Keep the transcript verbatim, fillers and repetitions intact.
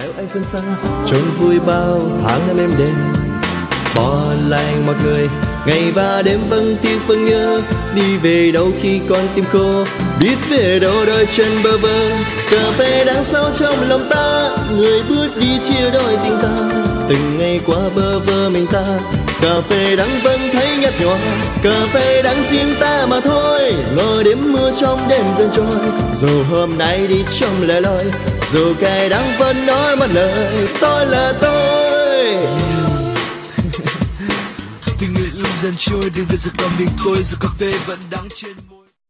theo anh phương xa trốn vui bao tháng năm êm đềm, bỏ lại mọi người ngày và đêm vắng tiếc vắng nhớ, đi về đâu khi con tim khô, biết về đâu đôi chân bơ vơ. Cà phê đang sâu trong lòng ta, người bước đi chia đôi tình ta, từng ngày qua bơ vơ mình ta. Cà phê đắng vẫn thấy nhạt nhòa, cà phê đắng riêng ta mà thôi. Ngồi đêm mưa trong đêm dần trôi, dù hôm nay đi trong lẻ loi, dù cay đắng vẫn nói một lời tôi là tôi. Tình nguyện dần trôi, đừng về giờ còn mình tôi, dù cà phê vẫn đắng trên